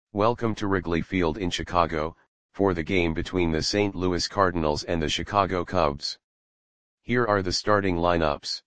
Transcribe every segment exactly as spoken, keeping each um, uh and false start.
Welcome to Wrigley Field in Chicago, for the game between the Saint Louis Cardinals and the Chicago Cubs. Here are the starting lineups.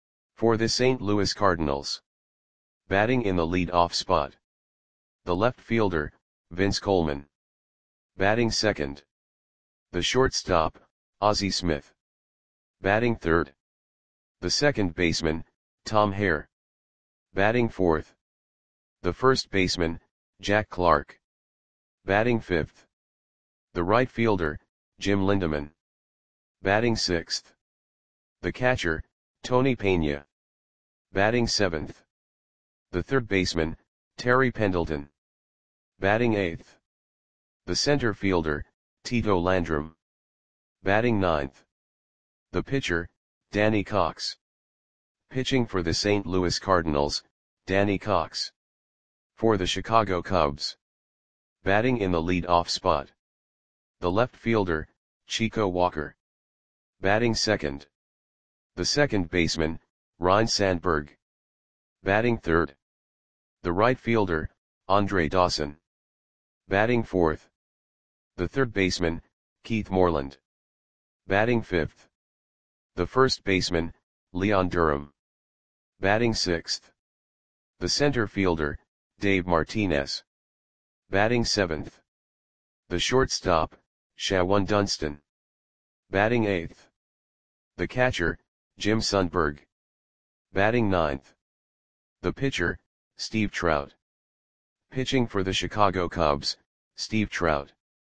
For the Saint Louis Cardinals. Batting in the lead-off spot. The left fielder, Vince Coleman. Batting second. The shortstop, Ozzie Smith. Batting third. The second baseman, Tom Hare. Batting fourth. The first baseman, Jack Clark. Batting fifth. The right fielder, Jim Lindeman. Batting sixth. The catcher, Tony Pena. Batting seventh. The third baseman, Terry Pendleton. Batting eighth. The center fielder, Tito Landrum. Batting ninth. The pitcher, Danny Cox. Pitching for the Saint Louis Cardinals, Danny Cox. For the Chicago Cubs. Batting in the lead-off spot. The left fielder, Chico Walker. Batting second. The second baseman, Ryne Sandberg. Batting third. The right fielder, Andre Dawson. Batting fourth. The third baseman, Keith Moreland. Batting fifth. The first baseman, Leon Durham. Batting sixth. The center fielder, Dave Martinez. Batting seventh. The shortstop, Shawan Dunston. Batting eighth. The catcher, Jim Sundberg. Batting ninth. The pitcher, Steve Trout. Pitching for the Chicago Cubs, Steve Trout.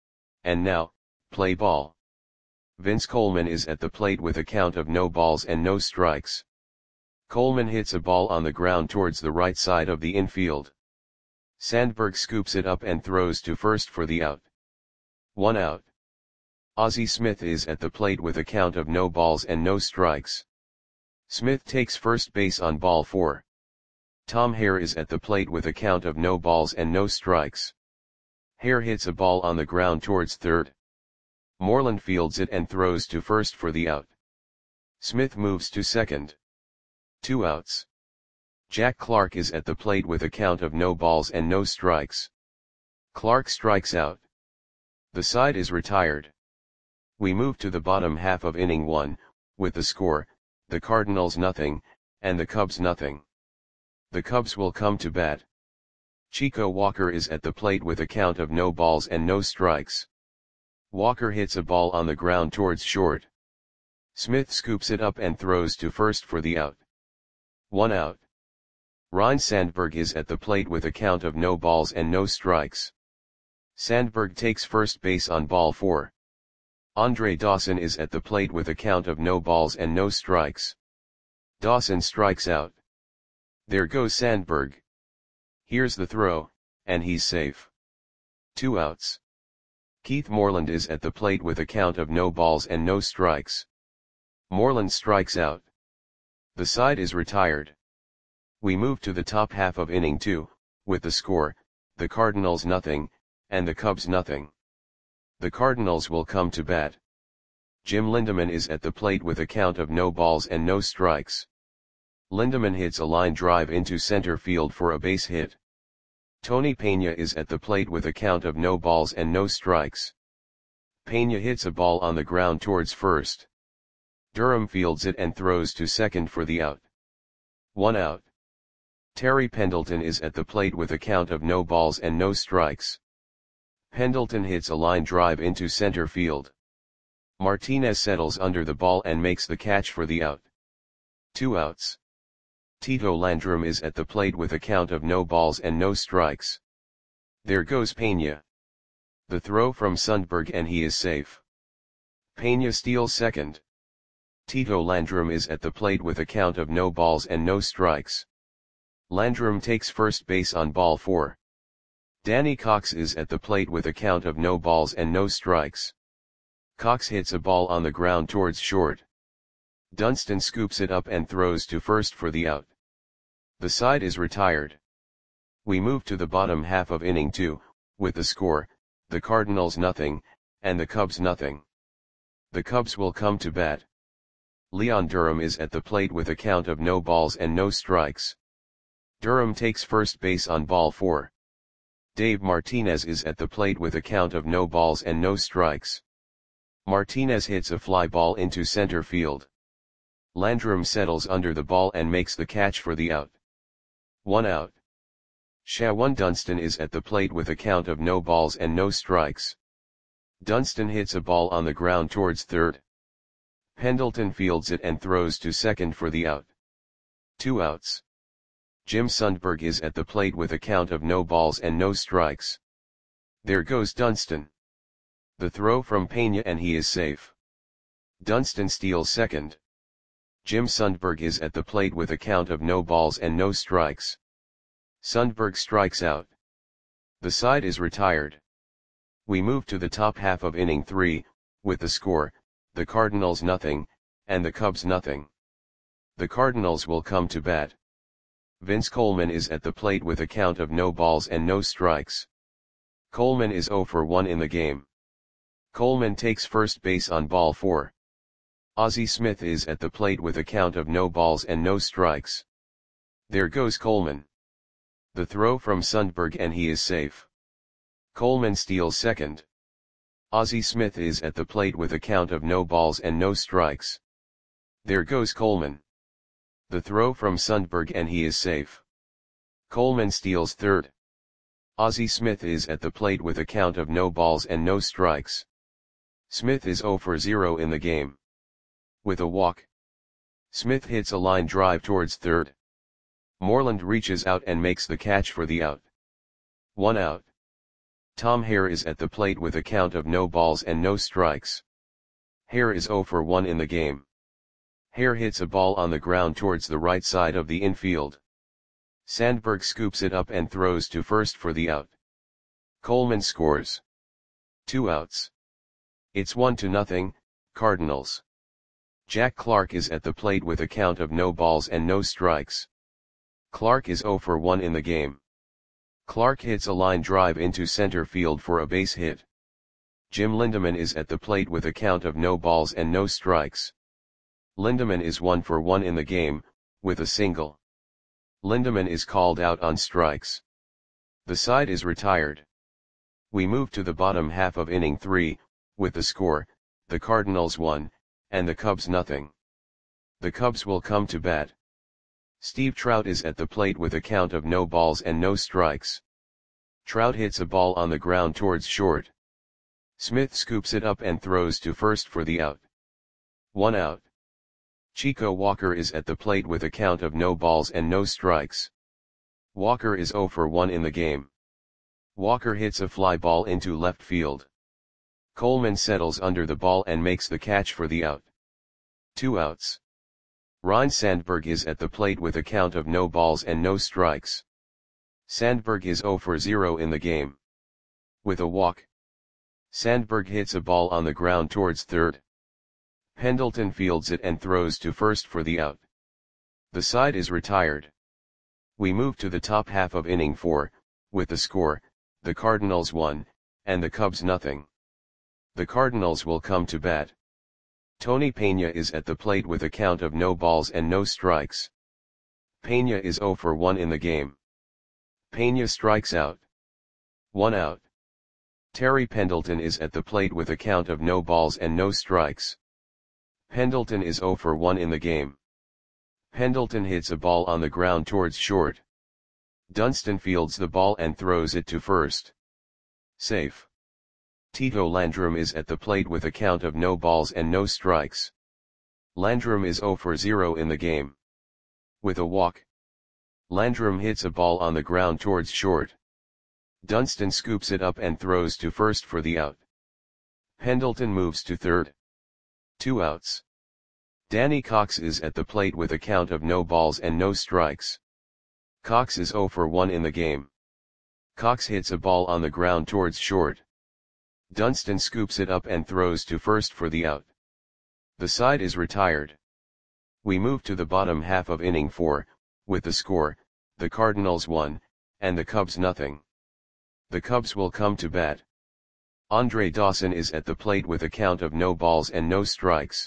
And now, play ball. Vince Coleman is at the plate with a count of no balls and no strikes. Coleman hits a ball on the ground towards the right side of the infield. Sandberg scoops it up and throws to first for the out. One out. Ozzie Smith is at the plate with a count of no balls and no strikes. Smith takes first base on ball four. Tom Hare is at the plate with a count of no balls and no strikes. Hare hits a ball on the ground towards third. Moreland fields it and throws to first for the out. Smith moves to second. Two outs. Jack Clark is at the plate with a count of no balls and no strikes. Clark strikes out. The side is retired. We move to the bottom half of inning one, with the score, the Cardinals nothing, and the Cubs nothing. The Cubs will come to bat. Chico Walker is at the plate with a count of no balls and no strikes. Walker hits a ball on the ground towards short. Smith scoops it up and throws to first for the out. One out. Ryne Sandberg is at the plate with a count of no balls and no strikes. Sandberg takes first base on ball four. Andre Dawson is at the plate with a count of no balls and no strikes. Dawson strikes out. There goes Sandberg. Here's the throw, and he's safe. Two outs. Keith Moreland is at the plate with a count of no balls and no strikes. Moreland strikes out. The side is retired. We move to the top half of inning two, with the score, the Cardinals nothing, and the Cubs nothing. The Cardinals will come to bat. Jim Lindeman is at the plate with a count of no balls and no strikes. Lindeman hits a line drive into center field for a base hit. Tony Pena is at the plate with a count of no balls and no strikes. Pena hits a ball on the ground towards first. Durham fields it and throws to second for the out. One out. Terry Pendleton is at the plate with a count of no balls and no strikes. Pendleton hits a line drive into center field. Martinez settles under the ball and makes the catch for the out. Two outs. Tito Landrum is at the plate with a count of no balls and no strikes. There goes Pena. The throw from Sundberg and he is safe. Pena steals second. Tito Landrum is at the plate with a count of no balls and no strikes. Landrum takes first base on ball four. Danny Cox is at the plate with a count of no balls and no strikes. Cox hits a ball on the ground towards short. Dunston scoops it up and throws to first for the out. The side is retired. We move to the bottom half of inning two, with the score, the Cardinals nothing, and the Cubs nothing. The Cubs will come to bat. Leon Durham is at the plate with a count of no balls and no strikes. Durham takes first base on ball four. Dave Martinez is at the plate with a count of no balls and no strikes. Martinez hits a fly ball into center field. Landrum settles under the ball and makes the catch for the out. One out. Shawan Dunston is at the plate with a count of no balls and no strikes. Dunston hits a ball on the ground towards third. Pendleton fields it and throws to second for the out. Two outs. Jim Sundberg is at the plate with a count of no balls and no strikes. There goes Dunston. The throw from Pena and he is safe. Dunston steals second. Jim Sundberg is at the plate with a count of no balls and no strikes. Sundberg strikes out. The side is retired. We move to the top half of inning three, with the score, the Cardinals nothing, and the Cubs nothing. The Cardinals will come to bat. Vince Coleman is at the plate with a count of no balls and no strikes. Coleman is oh for one in the game. Coleman takes first base on ball four. Ozzie Smith is at the plate with a count of no balls and no strikes. There goes Coleman. The throw from Sundberg and he is safe. Coleman steals second. Ozzie Smith is at the plate with a count of no balls and no strikes. There goes Coleman. The throw from Sundberg and he is safe. Coleman steals third. Ozzie Smith is at the plate with a count of no balls and no strikes. Smith is oh for zero in the game. With a walk. Smith hits a line drive towards third. Moreland reaches out and makes the catch for the out. One out. Tom Hare is at the plate with a count of no balls and no strikes. Hare is oh for one in the game. Hare hits a ball on the ground towards the right side of the infield. Sandberg scoops it up and throws to first for the out. Coleman scores. Two outs. It's one to nothing, Cardinals. Jack Clark is at the plate with a count of no balls and no strikes. Clark is oh for one in the game. Clark hits a line drive into center field for a base hit. Jim Lindeman is at the plate with a count of no balls and no strikes. Lindeman is one for one in the game, with a single. Lindeman is called out on strikes. The side is retired. We move to the bottom half of inning three, with the score, the Cardinals one, and the Cubs nothing. The Cubs will come to bat. Steve Trout is at the plate with a count of no balls and no strikes. Trout hits a ball on the ground towards short. Smith scoops it up and throws to first for the out. One out. Chico Walker is at the plate with a count of no balls and no strikes. Walker is oh for one in the game. Walker hits a fly ball into left field. Coleman settles under the ball and makes the catch for the out. Two outs. Ryne Sandberg is at the plate with a count of no balls and no strikes. Sandberg is oh for zero in the game. With a walk. Sandberg hits a ball on the ground towards third. Pendleton fields it and throws to first for the out. The side is retired. We move to the top half of inning four, with the score, the Cardinals one, and the Cubs nothing. The Cardinals will come to bat. Tony Pena is at the plate with a count of no balls and no strikes. Pena is oh for one in the game. Pena strikes out. One out. Terry Pendleton is at the plate with a count of no balls and no strikes. Pendleton is oh for one in the game. Pendleton hits a ball on the ground towards short. Dunston fields the ball and throws it to first. Safe. Tito Landrum is at the plate with a count of no balls and no strikes. Landrum is oh for zero in the game. With a walk. Landrum hits a ball on the ground towards short. Dunston scoops it up and throws to first for the out. Pendleton moves to third. Two outs. Danny Cox is at the plate with a count of no balls and no strikes. Cox is oh for one in the game. Cox hits a ball on the ground towards short. Dunston scoops it up and throws to first for the out. The side is retired. We move to the bottom half of inning four, with the score, the Cardinals one, and the Cubs nothing. The Cubs will come to bat. Andre Dawson is at the plate with a count of no balls and no strikes.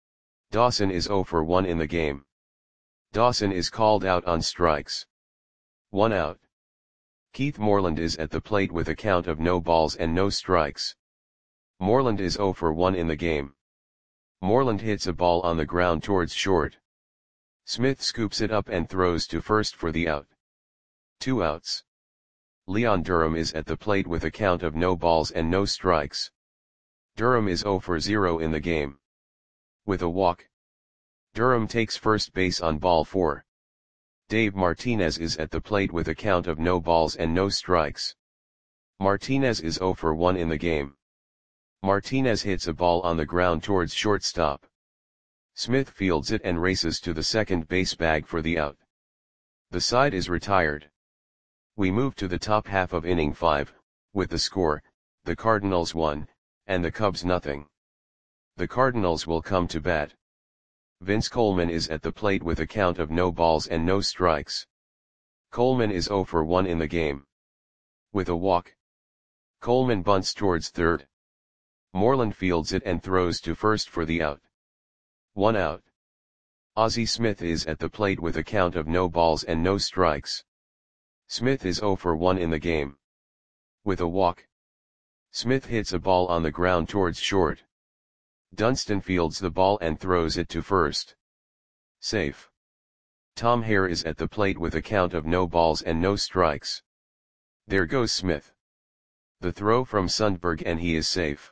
Dawson is oh for one in the game. Dawson is called out on strikes. One out. Keith Moreland is at the plate with a count of no balls and no strikes. Moreland is zero for one in the game. Moreland hits a ball on the ground towards short. Smith scoops it up and throws to first for the out. Two outs. Leon Durham is at the plate with a count of no balls and no strikes. Durham is zero for zero in the game. With a walk, Durham takes first base on ball four. Dave Martinez is at the plate with a count of no balls and no strikes. Martinez is zero for one in the game. Martinez hits a ball on the ground towards shortstop. Smith fields it and races to the second base bag for the out. The side is retired. We move to the top half of inning five, with the score, the Cardinals one, and the Cubs nothing. The Cardinals will come to bat. Vince Coleman is at the plate with a count of no balls and no strikes. Coleman is zero for one in the game. With a walk, Coleman bunts towards third. Moreland fields it and throws to first for the out. One out. Ozzie Smith is at the plate with a count of no balls and no strikes. Smith is zero for one in the game. With a walk, Smith hits a ball on the ground towards short. Dunston fields the ball and throws it to first. Safe. Tom Hare is at the plate with a count of no balls and no strikes. There goes Smith. The throw from Sundberg and he is safe.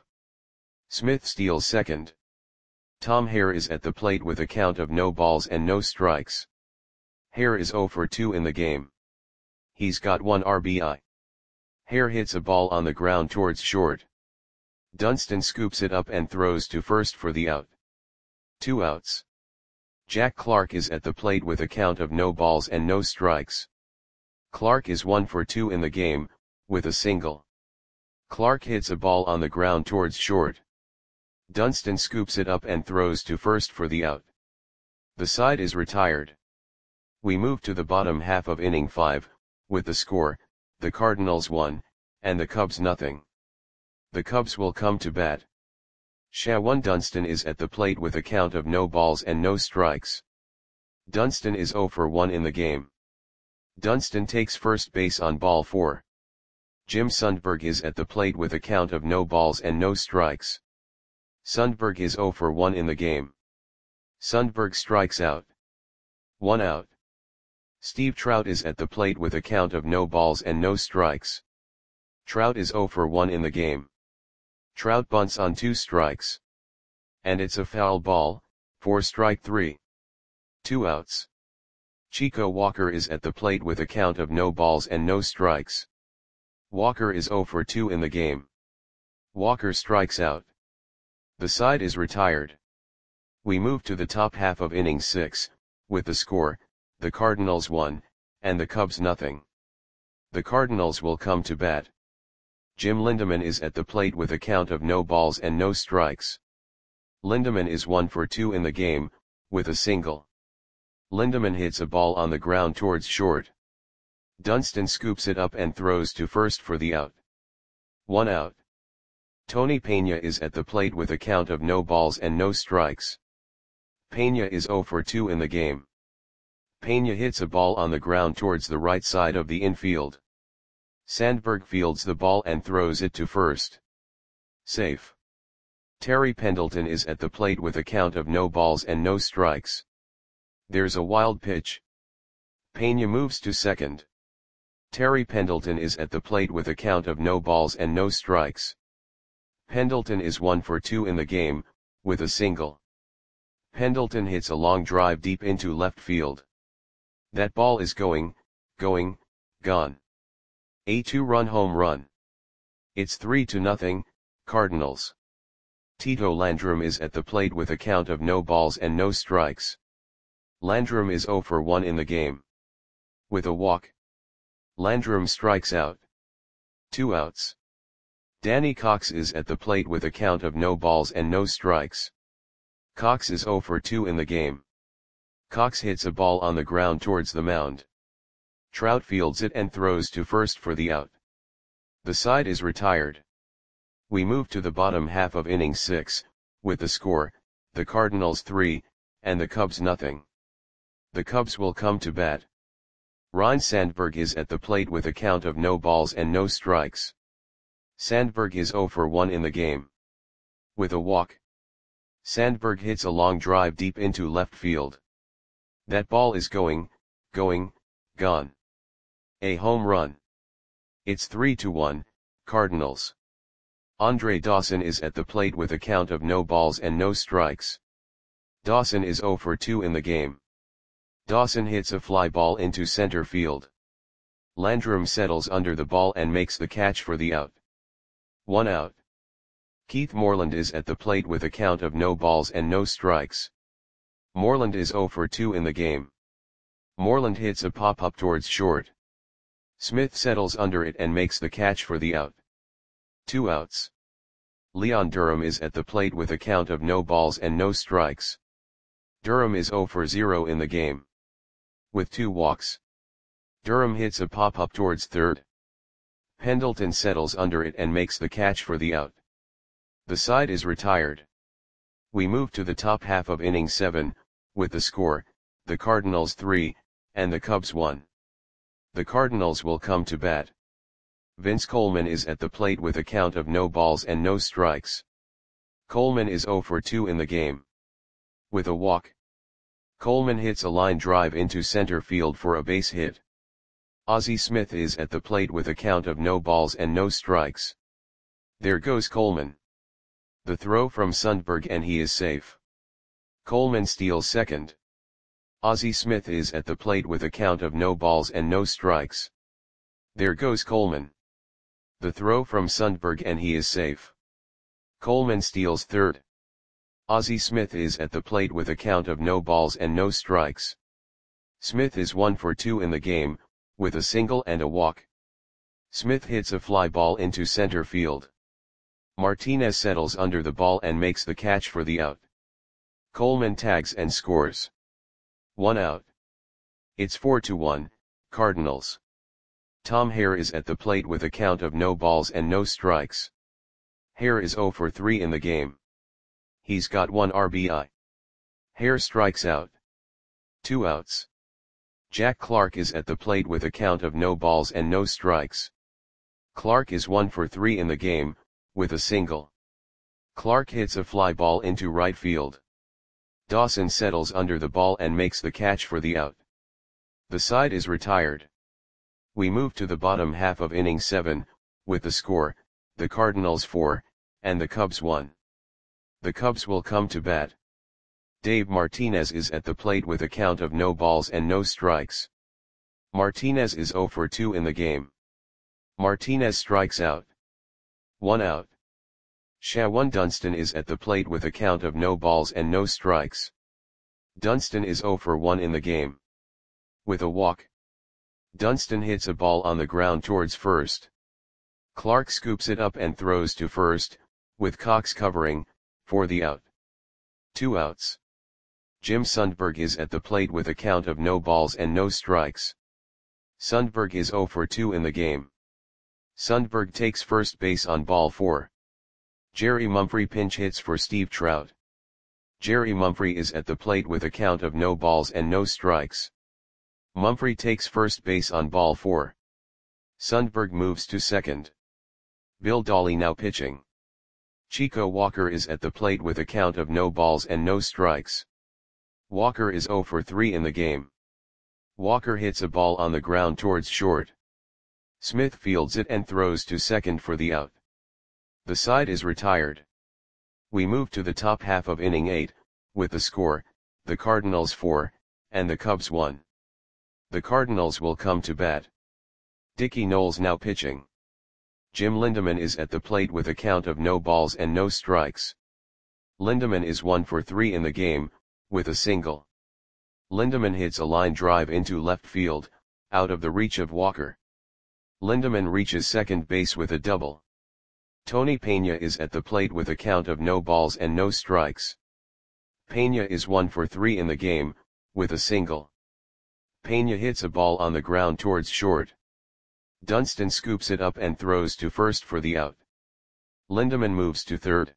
Smith steals second. Tom Hare is at the plate with a count of no balls and no strikes. Hare is zero for two in the game. He's got one R B I. Hare hits a ball on the ground towards short. Dunston scoops it up and throws to first for the out. Two outs. Jack Clark is at the plate with a count of no balls and no strikes. Clark is one for two in the game, with a single. Clark hits a ball on the ground towards short. Dunston scoops it up and throws to first for the out. The side is retired. We move to the bottom half of inning five, with the score, the Cardinals one, and the Cubs nothing. The Cubs will come to bat. Shawan Dunston is at the plate with a count of no balls and no strikes. Dunston is zero for one in the game. Dunston takes first base on ball four. Jim Sundberg is at the plate with a count of no balls and no strikes. Sundberg is zero for one in the game. Sundberg strikes out. One out. Steve Trout is at the plate with a count of no balls and no strikes. Trout is zero for one in the game. Trout bunts on two strikes. And it's a foul ball, for strike three. Two outs. Chico Walker is at the plate with a count of no balls and no strikes. Walker is zero for two in the game. Walker strikes out. The side is retired. We move to the top half of inning six, with the score, the Cardinals one, and the Cubs nothing. The Cardinals will come to bat. Jim Lindeman is at the plate with a count of no balls and no strikes. Lindeman is one for two in the game, with a single. Lindeman hits a ball on the ground towards short. Dunston scoops it up and throws to first for the out. One out. Tony Pena is at the plate with a count of no balls and no strikes. Pena is zero for two in the game. Pena hits a ball on the ground towards the right side of the infield. Sandberg fields the ball and throws it to first. Safe. Terry Pendleton is at the plate with a count of no balls and no strikes. There's a wild pitch. Pena moves to second. Terry Pendleton is at the plate with a count of no balls and no strikes. Pendleton is one for two in the game, with a single. Pendleton hits a long drive deep into left field. That ball is going, going, gone. A two-run home run. It's three to nothing, Cardinals. Tito Landrum is at the plate with a count of no balls and no strikes. Landrum is zero for one in the game. With a walk, Landrum strikes out. Two outs. Danny Cox is at the plate with a count of no balls and no strikes. Cox is zero for two in the game. Cox hits a ball on the ground towards the mound. Trout fields it and throws to first for the out. The side is retired. We move to the bottom half of inning six, with the score, the Cardinals three, and the Cubs nothing. The Cubs will come to bat. Ryne Sandberg is at the plate with a count of no balls and no strikes. Sandberg is zero for one in the game. With a walk, Sandberg hits a long drive deep into left field. That ball is going, going, gone. A home run. It's three to one, Cardinals. Andre Dawson is at the plate with a count of no balls and no strikes. Dawson is zero for two in the game. Dawson hits a fly ball into center field. Landrum settles under the ball and makes the catch for the out. One out. Keith Moreland is at the plate with a count of no balls and no strikes. Moreland is zero for two in the game. Moreland hits a pop-up towards short. Smith settles under it and makes the catch for the out. Two outs. Leon Durham is at the plate with a count of no balls and no strikes. Durham is zero for zero in the game. With two walks, Durham hits a pop-up towards third. Pendleton settles under it and makes the catch for the out. The side is retired. We move to the top half of inning seven, with the score, the Cardinals three, and the Cubs one. The Cardinals will come to bat. Vince Coleman is at the plate with a count of no balls and no strikes. Coleman is zero for two in the game. With a walk, Coleman hits a line drive into center field for a base hit. Ozzie Smith is at the plate with a count of no balls and no strikes. There goes Coleman. The throw from Sandberg and he is safe. Coleman steals second. Ozzie Smith is at the plate with a count of no balls and no strikes. There goes Coleman. The throw from Sandberg and he is safe. Coleman steals third. Ozzie Smith is at the plate with a count of no balls and no strikes. Smith is one for two in the game, with a single and a walk. Smith hits a fly ball into center field. Martinez settles under the ball and makes the catch for the out. Coleman tags and scores. One out. It's four to one, Cardinals. Tom Hare is at the plate with a count of no balls and no strikes. Hare is zero for three in the game. He's got one R B I. Hare strikes out. Two outs. Jack Clark is at the plate with a count of no balls and no strikes. Clark is one for three in the game, with a single. Clark hits a fly ball into right field. Dawson settles under the ball and makes the catch for the out. The side is retired. We move to the bottom half of inning seven, with the score, the Cardinals four, and the Cubs one. The Cubs will come to bat. Dave Martinez is at the plate with a count of no balls and no strikes. Martinez is zero for two in the game. Martinez strikes out. One out. Shawan Dunston is at the plate with a count of no balls and no strikes. Dunston is zero for one in the game. With a walk, Dunston hits a ball on the ground towards first. Clark scoops it up and throws to first, with Cox covering, for the out. Two outs. Jim Sundberg is at the plate with a count of no balls and no strikes. Sundberg is zero for two in the game. Sundberg takes first base on ball four. Jerry Mumphrey pinch hits for Steve Trout. Jerry Mumphrey is at the plate with a count of no balls and no strikes. Mumphrey takes first base on ball four. Sundberg moves to second. Bill Dawley now pitching. Chico Walker is at the plate with a count of no balls and no strikes. Walker is zero for three in the game. Walker hits a ball on the ground towards short. Smith fields it and throws to second for the out. The side is retired. We move to the top half of inning eight, with the score, the Cardinals four, and the Cubs one. The Cardinals will come to bat. Dickie Knowles now pitching. Jim Lindeman is at the plate with a count of no balls and no strikes. Lindeman is one for three in the game, with a single. Lindeman hits a line drive into left field, out of the reach of Walker. Lindeman reaches second base with a double. Tony Pena is at the plate with a count of no balls and no strikes. Pena is one for three in the game, with a single. Pena hits a ball on the ground towards short. Dunston scoops it up and throws to first for the out. Lindeman moves to third.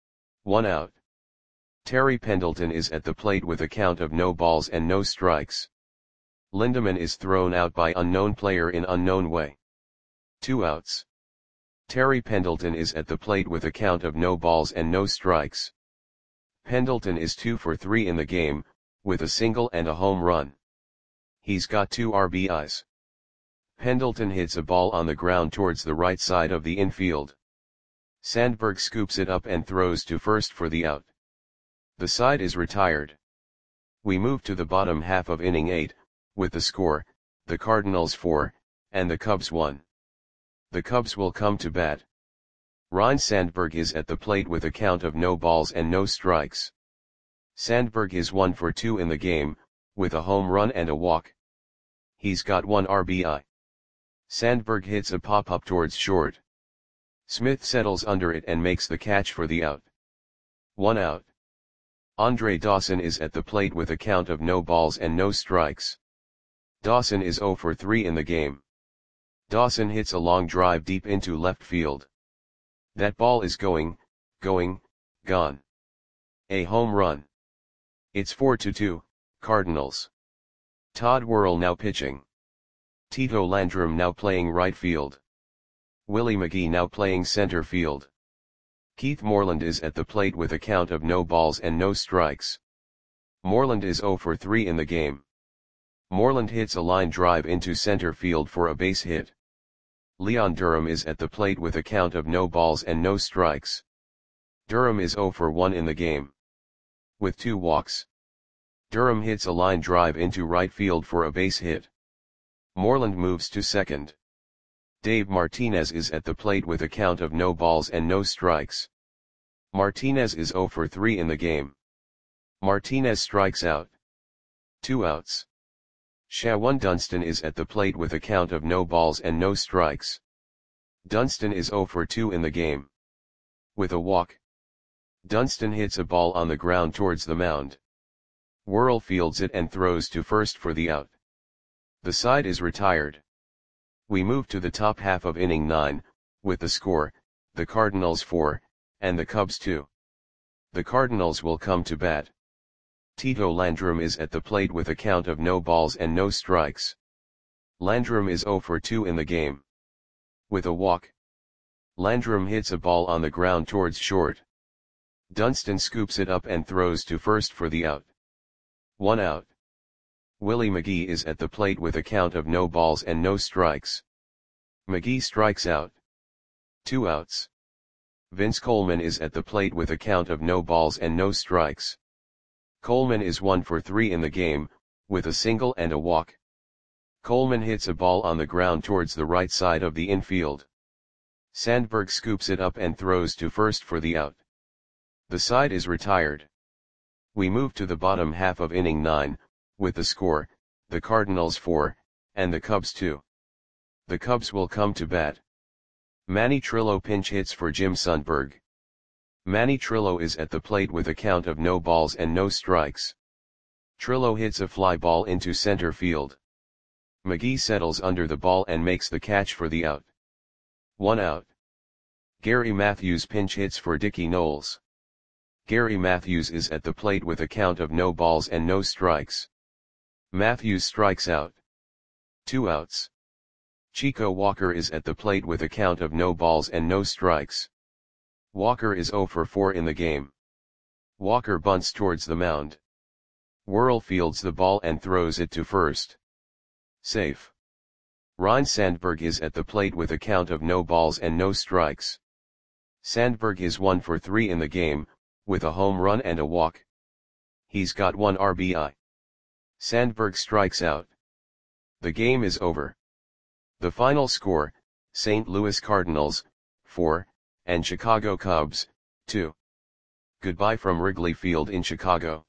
One out. Terry Pendleton is at the plate with a count of no balls and no strikes. Lindemann is thrown out by unknown player in unknown way. Two outs. Terry Pendleton is at the plate with a count of no balls and no strikes. Pendleton is two for three in the game, with a single and a home run. He's got two R B Is. Pendleton hits a ball on the ground towards the right side of the infield. Sandberg scoops it up and throws to first for the out. The side is retired. We move to the bottom half of inning eight, with the score, the Cardinals four, and the Cubs one. The Cubs will come to bat. Ryne Sandberg is at the plate with a count of no balls and no strikes. Sandberg is one for two in the game, with a home run and a walk. He's got one R B I. Sandberg hits a pop-up towards short. Smith settles under it and makes the catch for the out. One out. Andre Dawson is at the plate with a count of no balls and no strikes. Dawson is zero for three in the game. Dawson hits a long drive deep into left field. That ball is going, going, gone. A home run. It's four to two, Cardinals. Todd Worrell now pitching. Tito Landrum now playing right field. Willie McGee now playing center field. Keith Moreland is at the plate with a count of no balls and no strikes. Moreland is zero for three in the game. Moreland hits a line drive into center field for a base hit. Leon Durham is at the plate with a count of no balls and no strikes. Durham is zero for one in the game. With two walks. Durham hits a line drive into right field for a base hit. Moreland moves to second. Dave Martinez is at the plate with a count of no balls and no strikes. Martinez is zero for three in the game. Martinez strikes out. Two outs. Shawan Dunston is at the plate with a count of no balls and no strikes. Dunston is zero for two in the game. With a walk. Dunston hits a ball on the ground towards the mound. Worrell fields it and throws to first for the out. The side is retired. We move to the top half of inning nine, with the score, the Cardinals four, and the Cubs two. The Cardinals will come to bat. Tito Landrum is at the plate with a count of no balls and no strikes. Landrum is zero for two in the game. With a walk. Landrum hits a ball on the ground towards short. Dunston scoops it up and throws to first for the out. One out. Willie McGee is at the plate with a count of no balls and no strikes. McGee strikes out. Two outs. Vince Coleman is at the plate with a count of no balls and no strikes. Coleman is one for three in the game, with a single and a walk. Coleman hits a ball on the ground towards the right side of the infield. Sandberg scoops it up and throws to first for the out. The side is retired. We move to the bottom half of inning nine, with the score, the Cardinals four, and the Cubs two. The Cubs will come to bat. Manny Trillo pinch hits for Jim Sundberg. Manny Trillo is at the plate with a count of no balls and no strikes. Trillo hits a fly ball into center field. McGee settles under the ball and makes the catch for the out. One out. Gary Matthews pinch hits for Dickie Knowles. Gary Matthews is at the plate with a count of no balls and no strikes. Matthews strikes out. Two outs. Chico Walker is at the plate with a count of no balls and no strikes. Walker is zero for four in the game. Walker bunts towards the mound. Worrell fields the ball and throws it to first. Safe. Ryne Sandberg is at the plate with a count of no balls and no strikes. Sandberg is one for three in the game, with a home run and a walk. He's got one R B I. Sandberg strikes out. The game is over. The final score, Saint Louis Cardinals, four, and Chicago Cubs, two. Goodbye from Wrigley Field in Chicago.